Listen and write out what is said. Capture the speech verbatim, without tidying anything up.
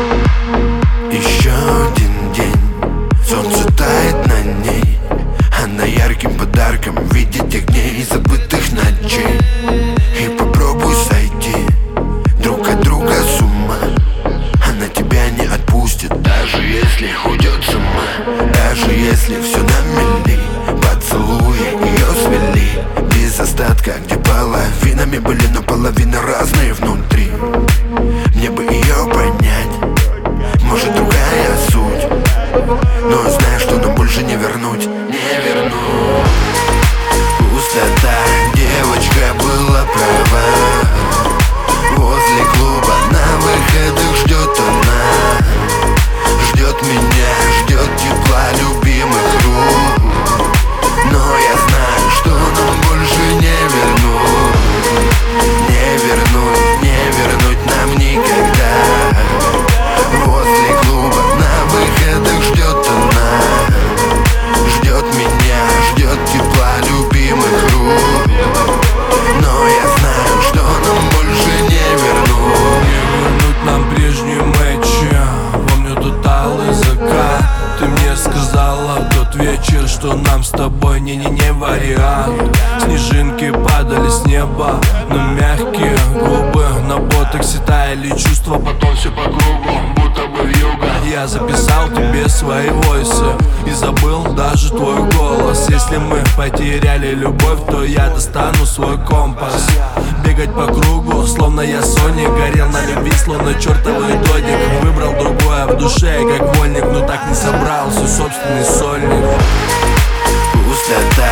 Еще один день, солнце тает на ней. Она ярким подарком в виде тех дней забытых ночей. И попробуй сойти друг от друга с ума. Она тебя не отпустит, даже если уйдет сама. Даже если все на мели, поцелуи ее свели без остатка, где половинами были, но половины разные внутри. Мне бы ее понять, может другая суть, но знаю, что нам больше не вернуть, не вернуть. Пустота, девочка была права. Возле клуба на выходах ждет она. Ждет меня, ждет тепла любимых рук. Но я знаю, что нам больше не вернуть. Не вернуть, не вернуть нам никогда. Возле клуба на выходах ждет она. Ждет меня, ждет тепла любимых рук. Но я знаю, что нам больше не вернуть. Не вернуть нам прежние матчи. Помню тот алый закат. Ты мне сказала в тот вечер, что нам с тобой не-не-не вариант. Снежинки падали с неба, но мягкие губы на ботоксе таяли чувства, потом все по кругу, будто бы вьюга. Я записал тебе свои войсы и забыл даже твой голос. Если мы потеряли любовь, то я достану свой компас. Бегать по кругу, словно я Соник. Горел на любви, словно чертовый додик. Выбрал другое в душе, как вольник, но так не собрал свой собственный сольник. Пустота,